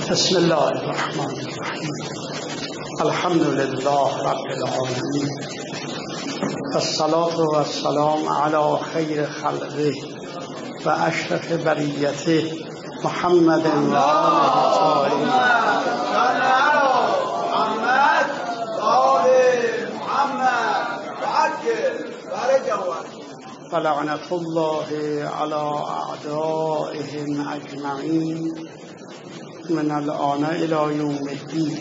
بسم الله الرحمن الرحیم. الحمد لله رب العالمین، الصلاة و السلام علی خیر خلقه و اشرف بریته محمد و آله و لعنة الله علی اعدائهم اجمعین من الآن الی یوم الدین.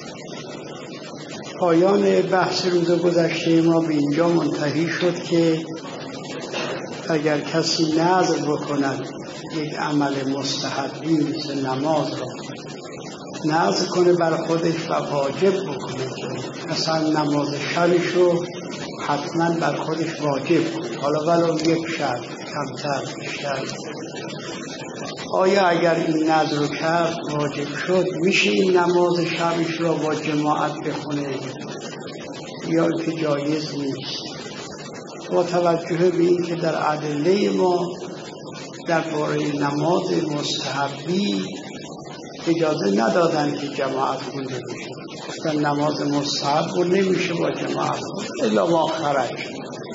پایان بحث روز گذشته ما به اینجا منتهی شد که اگر کسی نذر بکند یک عمل مستحبی مثل نماز را نذر کنه بر خودش و واجب بکنه، مثلا نماز شبش رو حتما بر خودش واجب کنه، حالا ولو یک شب کمتر بیشتر، آیا اگر این نذر رو کرد واجب شد میشه این نماز شبش را با جماعت بخونه یا که جایز نیست؟ با توجه به این که در ادله ما درباره نماز مستحبی اجازه ندادن که جماعت خونده بشه، گفتن نماز مستحب رو نمیشه با جماعت الا ما خرج.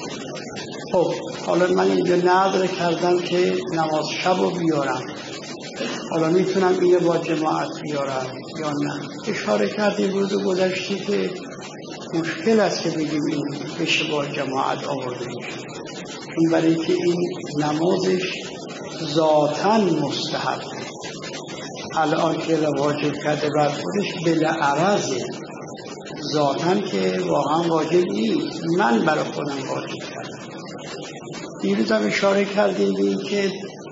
خب حالا من اینجا نذر کردم که نماز شب رو بیارم، حالا میتونم اینو با جماعت بیارم یا نه؟ اشاره کردیم روز گذشته که مشکل است که بگیم این بشه با جماعت آورده میشه، چون برای که این نمازش ذاتاً مستحب، الان که واجب کرده بر خودش بالعرضه، ذاتاً که واقعا واجب نیست، من برای خودم واجب کردم. دیروز هم اشاره کردیم به این که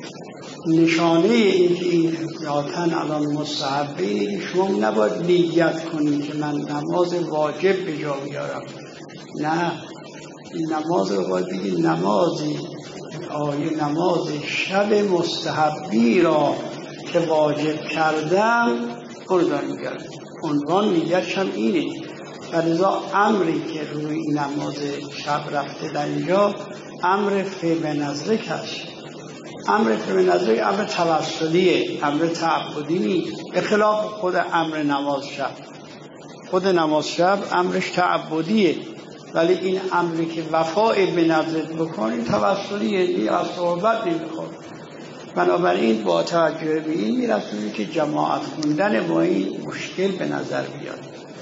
نشانه این که این ذاتاً الان مستحبه اینه که شما نباید نیت کنید که من نماز واجب به جا بیارم، نه، این نماز رو باید بگید نمازی آیه نماز شب مستحبی را که واجب کردم اردان میگرد، عنوان نیتش هم اینه. فلذا امری که روی این نماز شب رفته در اینجا امر فعل نظره هست. امر فعل نظره امر توسلیه، امر تعبدی نیست، به خلاف خود امر نماز شب. خود نماز شب امرش تعبدیه، ولی این امری که وفای به نظرت بکنی توسلیه، دیگه از صحبت نمیخواد. بنابراین با توجه به این میرسونی که جماعت خوندن با این مشکل به نظر بیاد.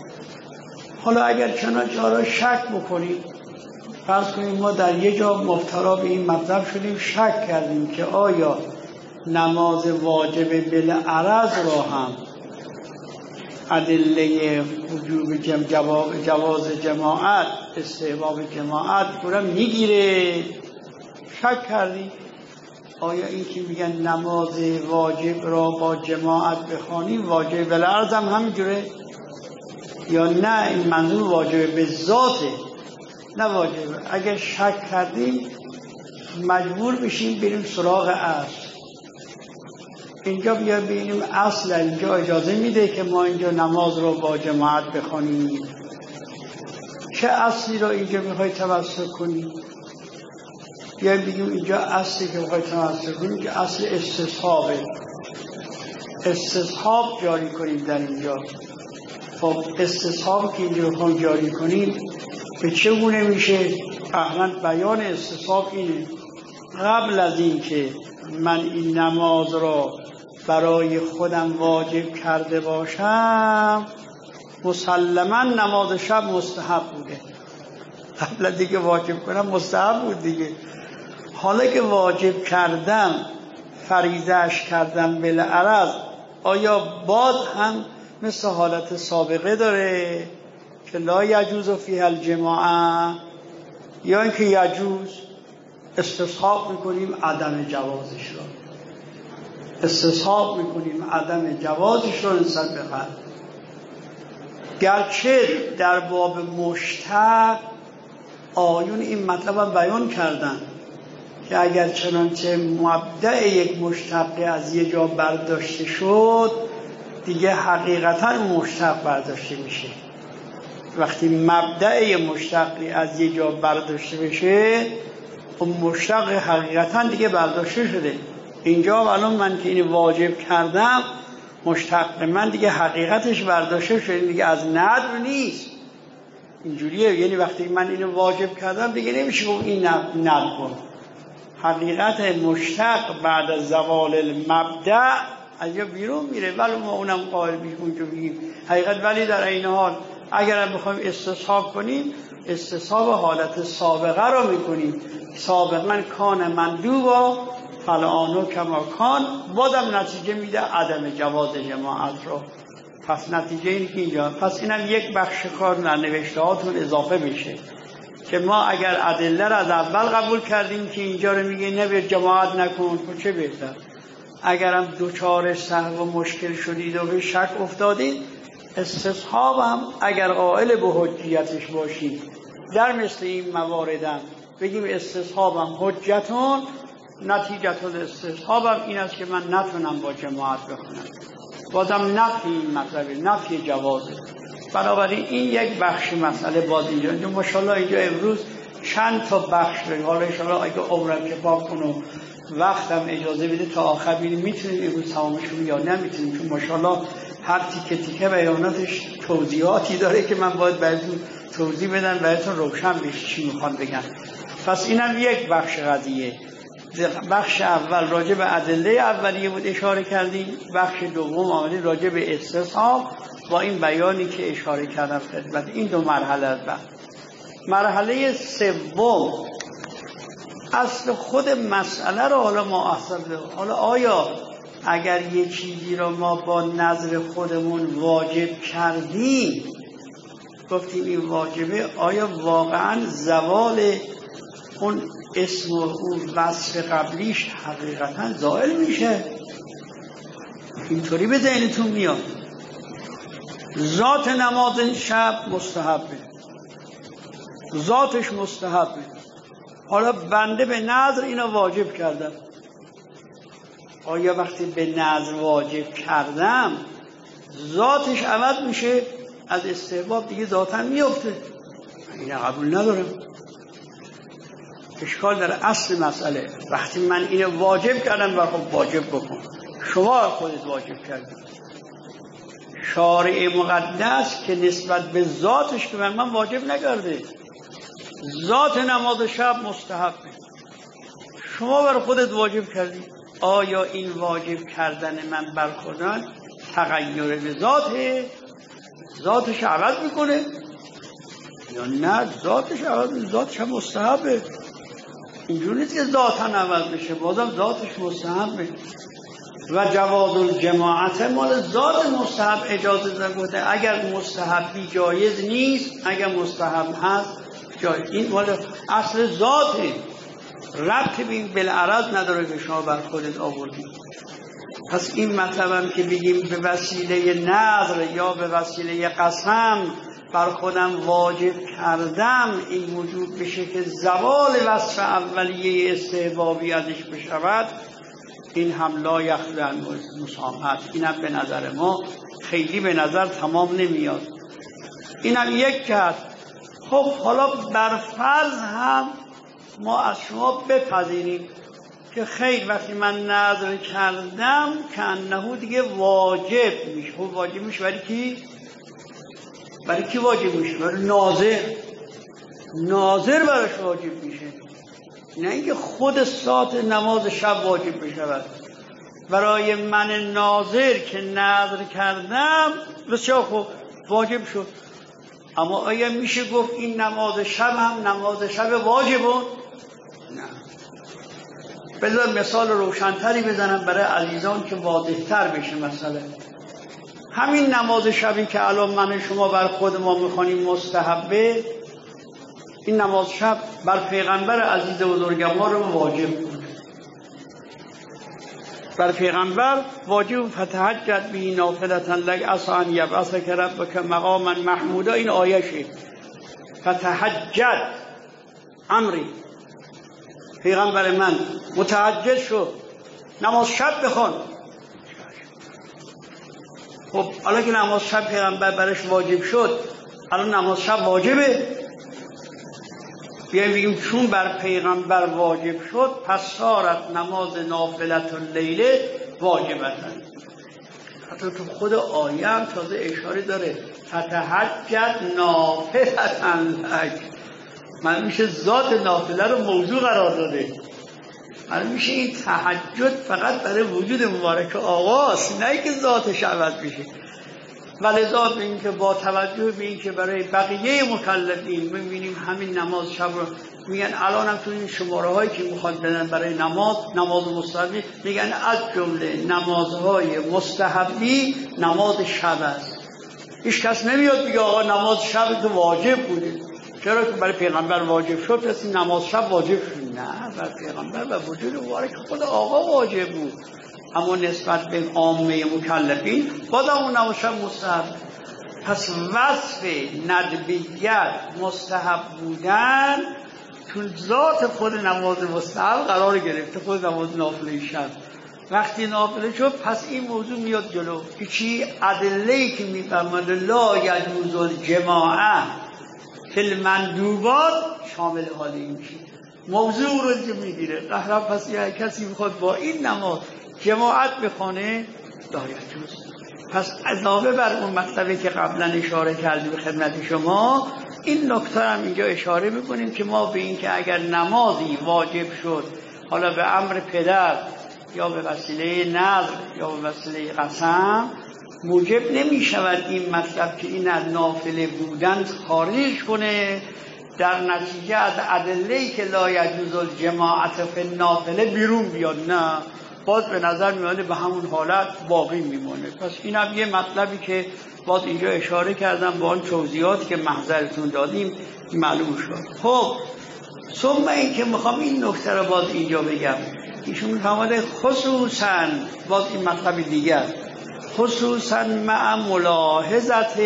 حالا اگر چنانچه را شک بکنیم، فرض کنیم ما در یه جا مبتلا به این مطلب شدیم، شک کردیم که آیا نماز واجب بالعرض را هم ادله وجوب جواز جماعت، استحباب جماعت رو میگیره، شک کردیم آیا این که میگن نماز واجب را با جماعت بخوانی واجب بالعرض هم همینجوره یا نه این منظور واجب به ذاته نه واجب؟ اگر شک کردیم مجبور بشیم بریم سراغ اصل. اینجا بیا ببینیم اصل اینجا اجازه میده که ما اینجا نماز رو با جماعت بخوانیم. چه اصلی رو اینجا میخوای توسط کنی؟ بیا بگیم اینجا اصلی که میخوای توسط کنیم که اصل استصحابه، استصحاب جاری کنیم در اینجا. خب استصحاب که اینجا بخوام جاری کنیم به چگونه میشه؟ احنا بیان استصحاب اینه، قبل از این که من این نماز را برای خودم واجب کرده باشم مسلما نماز شب مستحب بوده، قبل از اینکه واجب کنم مستحب بود دیگه. حالا که واجب کردم، فریضه‌اش کردم بالعرض، آیا باز هم مثل حالت سابقه داره که لا یجوز فیها الجماعه، یا اینکه یجوز؟ استصحاب میکنیم عدم جوازش رو، استصحاب میکنیم عدم جوازش رو نسبت به قلب. گرچه در باب مشتق آیون این مطلب هم بیان کردن که اگر چنانچه مبدأ یک مشتق از یه جا برداشته شد دیگه حقیقتا مشتق برداشته میشه. وقتی مبدأ مشتقی از یه جا برداشته بشه اون مشتق حقیقتا دیگه برداشته شده. اینجا الان من که این واجب کردم مشتق من دیگه حقیقتش برداشته شده، دیگه از ندر نیست. اینجوریه، یعنی وقتی من اینو واجب کردم دیگه نمیشه گفت این ندر کن. حقیقت مشتق بعد از زوال المبدأ از یا بیرون میره، ولی ما اونم قائل بیم اونجا بگیم حقیقت. ولی در این حال اگر هم بخوایم استصحاب کنیم، استصحاب حالت سابقه رو میکنیم. سابقا کان مندوبا فالآن کما کان، بازم نتیجه میده عدم جواز جماعت رو. پس نتیجه این که اینجا، پس اینم یک بخش کار در نوشته هاتون اضافه میشه که ما اگر ادله را از اول قبول کردیم که اینجا رو میگه نبیر جماعت نکن، چه بهتر. اگرم دوچار سهو و مشکل شدید و به شک افتادید، استصحاب هم اگر قائل به حجیتش باشید در مثل این مواردم بگیم استصحاب هم حجتون، نتیجه استصحاب هم این است که من نتونم با جماعت بخونم. بازم نفی این مطلبه، نفی جوازه. بنابراین این یک بخش مسئله باز اینجا ماشاءالله اینجا امروز چند تا بخش بریم. حالا انشاءالله اگه عمرم کفاف کنم وقتم اجازه بده تا آخر بینیم میتونیم امروز تمامشون یا نمیتونیم، چون ماشاءالله هر تیکه تیکه بیاناتش توضیحاتی داره که من باید براتون توضیح بدم، براتون روشن بشه چی میخوان بگن. پس اینم یک بخش قضیه. بخش اول راجع به ادله اولیه بود اشاره کردیم، بخش دوم آمدیم راجع به استصحاب با این بیانی که اشاره کردم خدمت. این دو مرحله است. مرحله سوم اصل خود مسئله رو حالا ما حالا آیا اگر یه چیزی رو ما با نظر خودمون واجب کردیم، گفتیم این واجبه، آیا واقعا زوال اون اسم و اون وصف قبلیش حقیقتا زائل میشه؟ اینطوری به ذهنتون میاد ذات نماز شب مستحبه، ذاتش مستحبه، حالا بنده به نظر اینو واجب کردم، آیا وقتی به نظر واجب کردم ذاتش عوض میشه؟ از استحباب دیگه ذاتا میفته؟ این قبول ندارم. اشکال در اصل مسئله. وقتی من اینو واجب کردم و خب واجب بکن، شما خودت واجب کردید. شارع مقدس که نسبت به ذاتش که من واجب نکرده، ذات نماز شب مستحبه، شما بر خودت واجب کردی. آیا این واجب کردن من بر خودم تغییر به ذاتش عوض میکنه یا نه؟ ذاتش عوض، ذاتش هم مستحبه. اینجور نیست که ذاتاً عوض بشه، بازم ذاتش مستحبه. و جواز الجماعت مال ذات مستحب اجازه نمیده. اگر مستحبی جایز نیست، اگر مستحب هست جایز. این مال اصل ذاته، ربطی به بالعرض نداره که شما بر خودت آوردید. پس این مطلبم که بگیم به وسیله نظر یا به وسیله قسم بر خودم واجب کردم، این وجود بشه که زوال وصف اولیه استحبابی ازش بشود، این هم لا یخلو عن مسامحت. این هم به نظر ما خیلی به نظر تمام نمیاد. این هم یک کرد. خب حالا بر فرض هم ما از شما بپذیریم که خیر وقتی من نظر کردم که انهو دیگه واجب میشه. خب واجب میشه برای کی؟ برای کی واجب میشه؟ برای ناظر براش واجب میشه، نه اینکه خود ساعت نماز شب واجب بشود. برای من ناظر که نظر کردم بسیار خوب واجب شد. اما آیا میشه گفت این نماز شب هم نماز شب واجبه؟ نه. بذار مثال روشنتری بزنم برای عزیزان که واضح‌تر بشه مسئله. همین نماز شبی که الان من شما بر خود ما میخوانیم مستحبه، این نماز شب بر پیغمبر عزیز بزرگوار رو واجب بود. بر پیغمبر واجب فتهجد به نافلة لک عسی ان یبعثک ربک مقاما محمودا. این آیشه فتهجد امری، پیغمبر من متهجد شد نماز شب بخوان. خب حالا که نماز شب پیغمبر برش واجب شد، الان نماز شب واجبه؟ بیاییم بگیم چون بر پیغمبر واجب شد پس صارت نماز نافلة اللیل واجبتن. حتی تو خود آیه هم تازه اشاره داره فتهجد نافلة لک. من میشه ذات نافله رو موضوع قرار داده. من میشه این تهجد فقط برای وجود مبارک آقاست، نه که ذاتش عوض بشه. ولذا به این که با توجه به این که برای بقیه مکلفین میبینیم همین نماز شب رو میگن، الان هم تو این شماره هایی که میخواد بدن برای نماز مستحبی میگن از جمله نمازهای مستحبی نماز شب است. هیچ کس نمیاد بگه آقا نماز شب تو واجب بوده، چرا که برای پیغمبر واجب شد پس نماز شب واجب شد؟ نه، برای پیغمبر و وجود مبارک خود آقا واجب بود، اما نسبت به عامه مکلفین باز اون نماز شب مستحب. پس وصف ندبیت مستحب بودن تو ذات خود نماز مستحب قرار گرفته، خود نماز نافله شب. وقتی نافله شد پس این موضوع میاد جلو که چی؟ ادله‌ای که میفرماید لا یجوز الجماعه فی المندوبات شامل حال این میشه، موضوع رو اینجا میگیره. قهرم پس یه کسی میخواد با این نماز جماعت بخونه لا یجوز. پس علاوه بر اون مطلبی که قبلا اشاره کردیم به خدمت شما، این نکته هم اینجا اشاره میکنیم که ما به این که اگر نمازی واجب شد، حالا به امر پدر یا به وسیله نذر یا به وسیله قسم، موجب نمی شود این مطلب که این از نافله بودن خارج کنه، در نتیجه از ادله‌ای که لا یجوز الجماعت فی النافله بیرون بیاد. نه، باز به نظر میاد به همون حالت باقی میمونه. پس این هم یه مطلبی که باز اینجا اشاره کردم با آن توضیحاتی که محضرتون دادیم معلوم شد. خب ثم این که میخوام این نکته رو باز اینجا بگم، ایشون میفرماده خصوصا باز این مطلب دیگر، خصوصا مع ملاحظت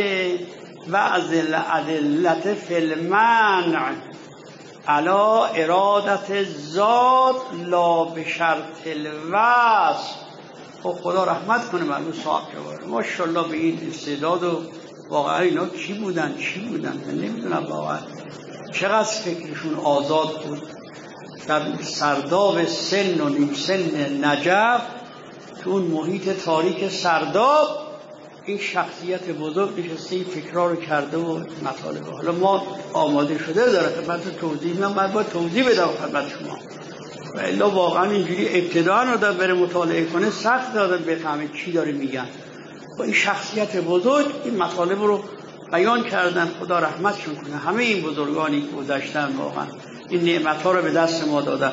بعض الادلة فی المنع علی ارادت ذات لا بشرط الوصف. خب خدا رحمت کنه معلوم صاحب جواره، ماشاءالله به این استعداد و واقعا اینا چی بودن من نمیدونم واقعا چقدر فکرشون آزاد بود. در سرداب سن و نیم سن نجف، تو اون محیط تاریک سرداب، این شخصیت بزرگ نشسته این فکرها رو کرده و مطالبه. حالا ما آماده شده داره خدمت توضیح، من باید توضیح بدم خدمت شما، و الا واقعا اینجوری ابتداء آدم بره مطالعه کنه سخت آدم بفهمه چی داره میگن. با این شخصیت بزرگ این مطالب رو بیان کردن، خدا رحمتشون کنه. همه این بزرگانی که گذشتن واقعا این نعمت‌ها رو به دست ما دادن.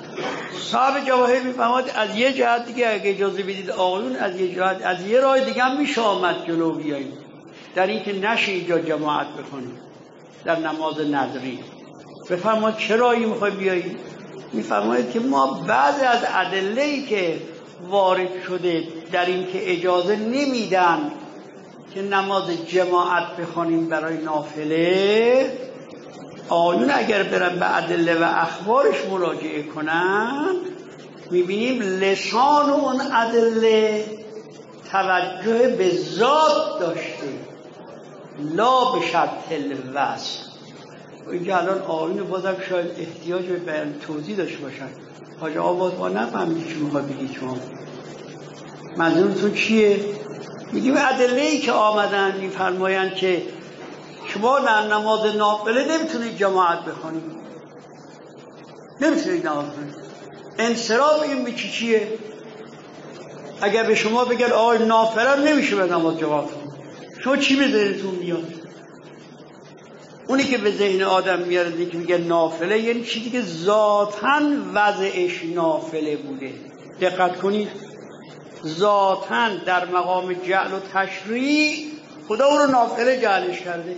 صاحب جواهر میفهمد از یه جهت دیگه اگه اجازه بدید آقایون، از یه جهت از یه راه دیگه هم میشه آمد جلو بیاییم در این که نشه اینجا جماعت بکنیم در نماز نذری. بفرماد چه راهی میخوای بیاییم؟ میفرماید که ما بعضی از ادله‌ای که وارد شده در این که اجازه نمیدن که نماز جماعت بخونیم برای نافله، آیون اگر برن به ادله و اخبارش مراجعه کنن میبینیم لسان اون ادله توجه به ذات داشته لا به شرط الوصف. اینجا الان آیون بازم شاید احتیاج به بیان توضیح داشته باشن. حاج آقا باز ما نفهمید چی میخواد بگید شما، منظورتون چیه؟ میگیم ادله‌ای که آمدن میفرمایند که شما در نماز نافله نمیتونید جماعت بخونید، نمیتونید نماز بخونید. انصراف این به چیه؟ اگر به شما بگن آقای نافله نمیشه به نماز جماعت کنید، شما چی به ذهنتون میاد؟ اونی که به ذهن آدم میاره که میگه نافله یعنی چیزی که ذاتاً وضعش نافله بوده. دقت کنید، ذاتاً در مقام جعل و تشریع خدا او رو نافله جعلش کرده.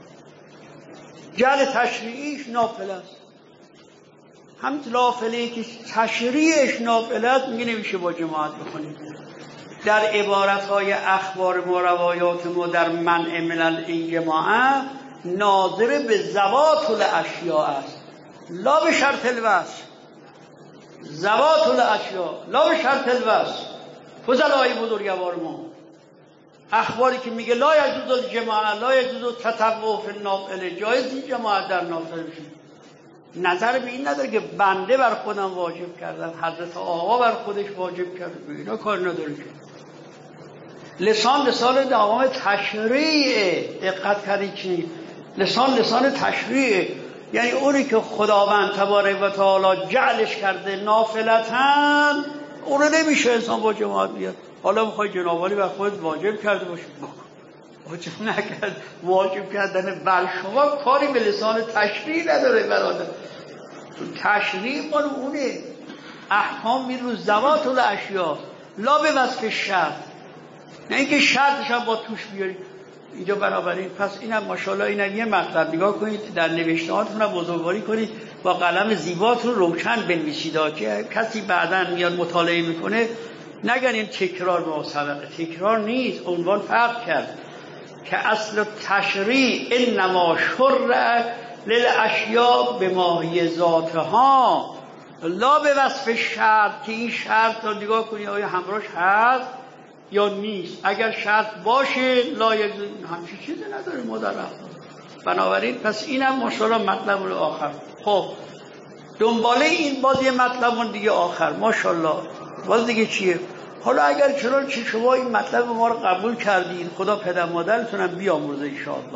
جعل تشریعیش نافله است، همین نافله که تشریعش نافله است میگه نمیشه با جماعت بخونید. در عبارتهای اخبار ما روایات ما در منع من این جماعت ناظر به ذوات الاشیاء است لا به شرط الوصف. ذوات الاشیاء لا به شرط الوصف. فضلای بزرگوار ما اخباری که میگه لا یجوز الجماعه لا یجوز تطوع فی النافله، جایز این جماعت در نافله بشه. نظر به این نداره که بنده بر خودم واجب کردم، حضرت آقا بر خودش واجب کرده، به اینا کار نداره. لسان دوام تشریعه. دقت کردید چی؟ لسان تشریعه، یعنی اونی که خداوند تبارک و تعالی جعلش کرده نافلتاً، اون رو نمیشه انسان با جماعت بیاد. حالا میخوای جنابالی بر خودت واجب کرده باشی، واجب نکرد. واجب کردن بر شما کاری به لسان تشریع نداره برادر. تشریع مال اونه، احکام میرو ذوات الاشیاء لا به وصف شرط، نه اینکه شرطش هم با توش بیاری اینجا. بنابراین پس اینم ماشاءالله اینم یه مطلب نگاه کنید، در نوشتهاتون هم بزرگواری کنید، با قلم زیباتون روشن بنویسید که کسی بعداً میاد مطالعه میکنه نگن این تکرار به سابقه. تکرار نیست، عنوان فرق کرد که اصل تشریع انما شرع للاشیاء به ماهی ذاتها لا به وصف شرط، که این شرط رو نگاه کنی آیا همراهش هست یا نیست. اگر شرط باشه لا یک همچین چیزی نداره مدرخ. بنابراین پس اینم ماشاءالله مطلب رو آخر. خب دنباله این باز یه مطلب دیگه آخر ماشاءالله باز دیگه چیه؟ حالا اگر چنانچه شما این مطلب ما رو قبول کردید، خدا پدر مادرتونم بیامرزه انشاءالله.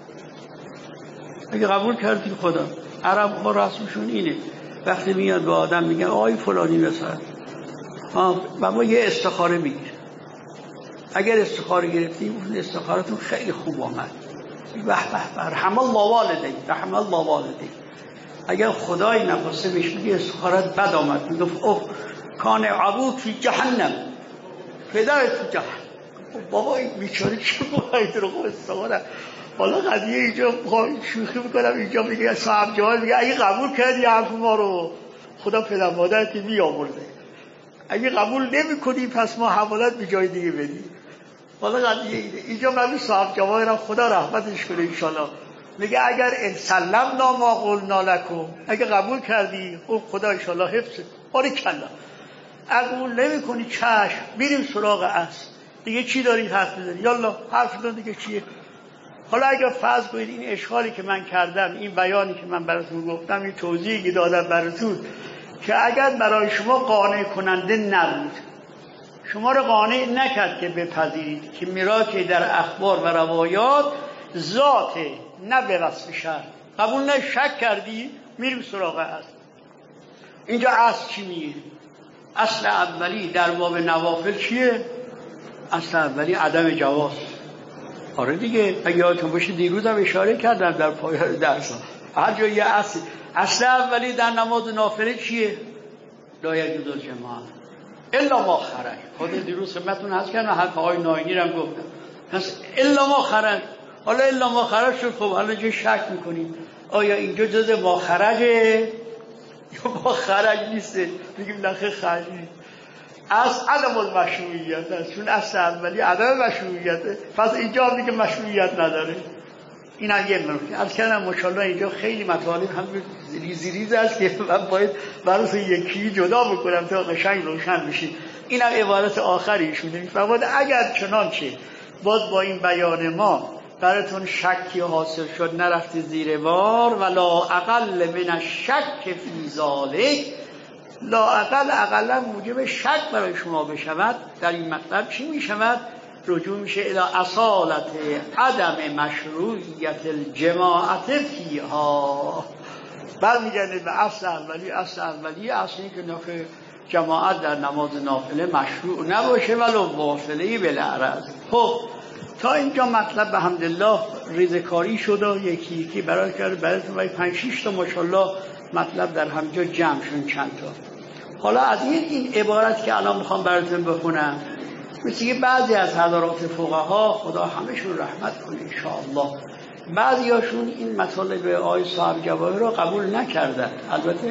اگه قبول کردید خدا، عرب ها رسمشون اینه وقتی میاد به آدم میگن آی فلانی مثلا و ما یه استخاره میگیره. اگر استخاره گرفتیم اون استخارتون خیلی خوب آمد، به به رحم الله والدیک، رحم الله والدیک. اگر خدای نخواسته بهش میگه استخارت بد آمد، میگفت اوه کان ابوک فی جهنم، پدرت فی جهنم. بابا این بیچاره چه باید رو خوب استخاره. حالا قضیه اینجا شوخی میکنم، اینجا میگه صاحب جواب میگه اگه قبول کردی حرف ما رو خدا پدر مادرت بیامرزه، اگه قبول نمی کنی پس ما حوالت به جای دیگه بدی. حالا قضیه اینجا من صاحب جواب را خدا رحمتش کنه انشالله میگه اگر سلمنا ما قلنا لکم، اگه قبول کردی خب خدا انشالله حفظه. باریکلا. قبول نمی کنی چشم میریم سراغ اصل دیگه. چی داری حرف بزنی؟ یالا حرف بزن دیگه. چیه؟ حالا اگر فرض کنید این اشکالی که من کردم، این بیانی که من براتون گفتم، این توضیحی که دادم براتون، که اگر برای شما قانع کننده نبود، شما رو قانع نکرد که بپذیرید که میراثی در اخبار و روایات ذاته نه به وصف شرط، قبول نه، شک کردی، میریم سراغ اصل. اینجا اصل چی میگه؟ اصل اولی در باب نوافل چیه؟ اصل اولی عدم جواز. آره دیگه، اگه یادتون باشه دیروز هم اشاره کردم در پایان درس هر جا یه اصل اولی در نماز نافله چیه؟ لا یجوز الجماع الا ما خرج. خود دیروز خدمتتون عرض کردم، حرف آقای ناینی رو هم گفتم. پس الا ما خرج. حالا الا ما خرج شد، خب حالا چه شک میکنیم آیا اینجا جز ما خرجه یا ما خرج نیسته؟ میگیم نخه خرج نیست. از عدم المشروعیت است، چون اصل اولی عدم مشروعیته، پس اینجا دیگه مشروعیت نداره. این هم یه نکته. عرض کردم ماشاءالله اینجا خیلی مطالب هم ریز است که من باید برای یکی جدا بکنم تا قشنگ روشن بشه. این هم عبارت آخریشونه. میفرماد اگر چنانچه باز با این بیان ما براتون شکی حاصل شد نرفتی زیر بار، ولا اقل من الشک فی ذالک، لا اقلا موجب شک برای شما بشود در این مطلب چی میشود؟ رجوع میشه الى اصالت عدم مشروعیت الجماعت فیها، برمیگرده به اصل اولی. اصل اولی اصلی که نفع جماعت در نماز نافله مشروع نباشه ولو واصله بالعرض. خب تا اینجا مطلب به حمدالله ریزکاری شد و یکی یکی براتون 5-6 تا ماشاءالله مطلب در همجا جمع شد چند تا. حالا از این عبارت که الان میخوام براتون بخونم، مثل که بعضی از حضرات فقها خدا همشون رحمت کنه انشاءالله، بعضی هاشون این مطالب آقای صاحب جواهر رو قبول نکردن. البته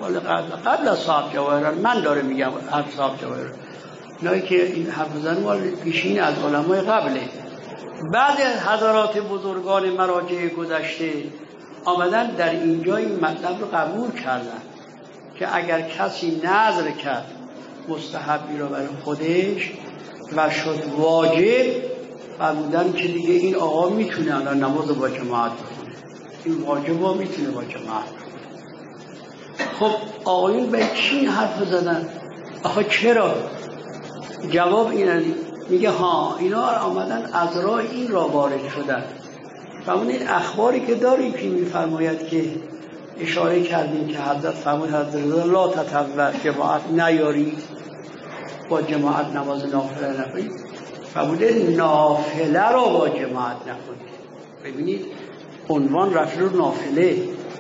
قبل از صاحب جواهر من داره میگم، هر صاحب جواهر نایی که این حفظن مال پیشین از علمای قبله. بعضی از حضرات بزرگان مراجع گذشته آمدن در اینجا این مطلب رو قبول کردن که اگر کسی نذر کرد مستحبی رو برای خودش و شد واجب، فرمودن که دیگه این آقا میتونه الان نماز با جماعت بخونه، این واجب ها میتونه با جماعت بخونه. خب آقایون به چی حرف زدن؟ آخه چرا؟ جواب اینه میگه ها اینا آمدن از راه این را وارد شدن. و اون این اخباری که داریم که میفرماید که اشاره کردیم که حضرت فرمود حضرت لا تطوع جماعت نیارید، با جماعت نماز نافله نکنید. فرموده نافله را با جماعت نکنید. ببینید عنوان رفت رو نافله.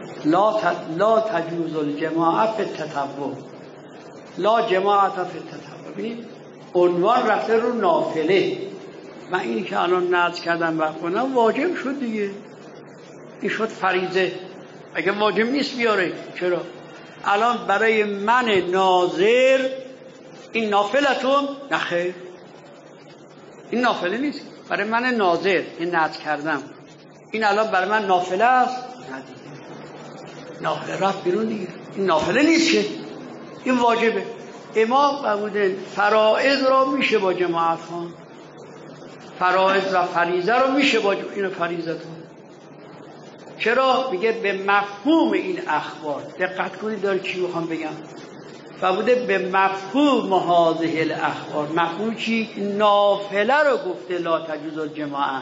لا تجوز الجماعت فی التطوع، لا جماعت فی التطوع. ببینید عنوان رفته رو نافله. من این که الان نذر کردم بخونم واجب شد دیگه، این شد فریضه. اگه واجب نیست بیاره چرا؟ الان برای من ناظر این نافلتون نخیر، این نافله نیست. برای من ناظر این نذر کردم، این الان برای من نافله است؟ نه دیگه، نافله رفت بیرون دیگه، این نافله نیست که، این واجبه. امام فرموده فرائض را میشه با جماعت خوان، فرائض و فریضه رو میشه با این فریضتون. چرا؟ میگه به مفهوم این اخبار. دقت کنید داره چی میخوام بگم. فرموده به مفهوم هذه الاخبار. مفهوم چی؟ نافله رو گفته لا تجوز الجماعه.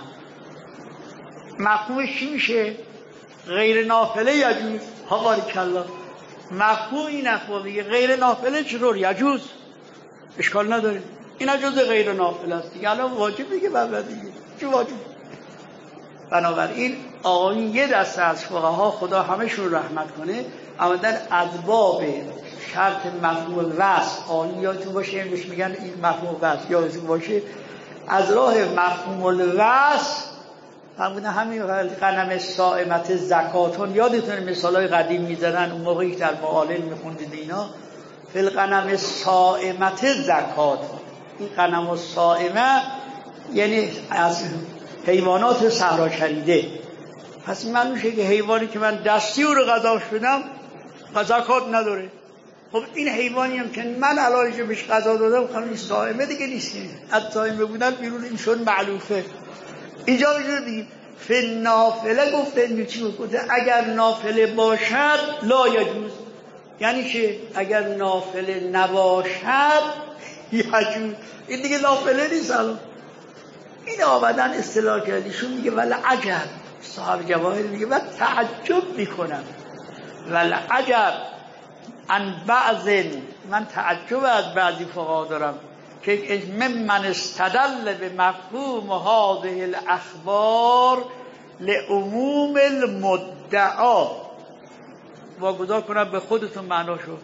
مفهومش چی میشه؟ غیر نافله یجوز. ها بارکالله. مفهوم این اخبار میگه غیر نافله چطور یجوز، اشکال نداره، اینا جز غیر نافله است دیگه. الان واجب دیگه بعد دیگه چه واجب. بنابراین آقایون یه دسته از فقها خدا همشون رحمت کنه آمدن از باب شرط مفهوم وصل، آقایون یادتون باشه امروز میگن این مفهوم وصل یادتون باشه، از راه مفهوم الوصل همون همین غنم صائمت زکاتون. یادتونه مثالای قدیم میزنن اون موقعی در معالل میخوندید اینا، فی الغنم صائمت زکاتون. این غنم الصائمه یعنی از حیوانات صحرا چریده. پس من میشه که حیوانی که من دستی او رو غذاش بدم زکات نداره. خب این حیوانی هم که من علاوه بهش غذا دادم خانم صائمه دیگه نیست، از صائمه بودن بیرون این شد معلوفه. اینجا میشه بگیم فی نافله گفته این چی گفته؟ اگر نافله باشد لا یجوز، یعنی که اگر نافله نباشد یجوز. این دیگه نافله نیست. الان این آمدن اصطلاح کردیشون میگه ولی عجب، صاحب جواهر میگه من تعجب میکنم، ولی عجب ان بعض، من تعجب از بعضی فقها دارم که من استدل به مفهوم هذه الاخبار لعموم المدعا. واگذار کنم به خودتون معناشو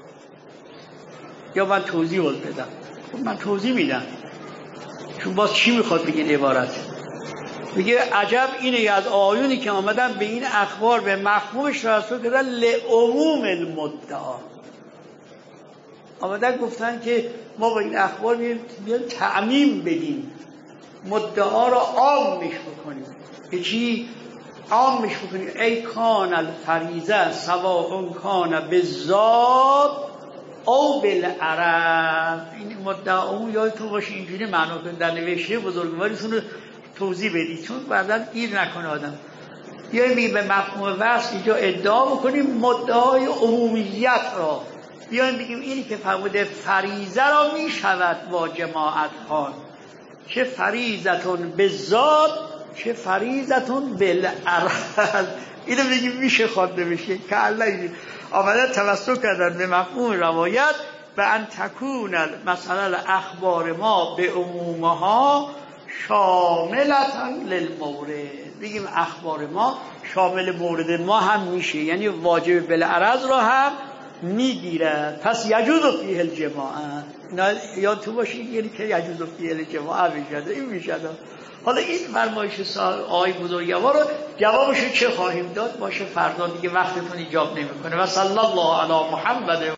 یا من توضیح بدم؟ من توضیح میدم چون باز چی میخواد بگین عبارت. میگه عجب اینه از آیونی که آمدن به این اخبار به مفهومش رسول کردن لعموم المدعا. آمدن گفتن که ما با این اخبار میایم تعمیم بدیم، مدعا را عامش بکنیم. که چی؟ عامش بکنیم. ای کان الفریضه سواء کان بالذات او بالعرض. این مدعا یادتون باشه اینجوری معنا کنید در نوشته بزرگواریتون رو توضیح بدید چون بعداً گیر نکنه آدم. بیایم به مفهوم وصل اینجا ادعا بکنیم مدعای عمومیت را. بیایم بگیم اینی که فرموده فریضه را می شود با جماعت خوان، چه فریضتون بالذات چه فریضتون بالعرض. اینو بگیم میشه خوانده بشه که الله آمده توسط کردن به مفهوم روایت به ان تکون مثلا اخبار ما به عمومها شاملتا للمورد. بگیم اخبار ما شامل مورد ما هم میشه، یعنی واجب بالعرض را هم میگیرد. پس یجوز فیه الجماعه. یا تو باشید یعنی که یجوز فیه الجماعه میشد این میشد. حالا این فرمایش آقای بزرگوار رو جوابش چه خواهیم داد باشه فردا دیگه، وقتتون ایجاب نمیکنه. و صلی الله علی محمد.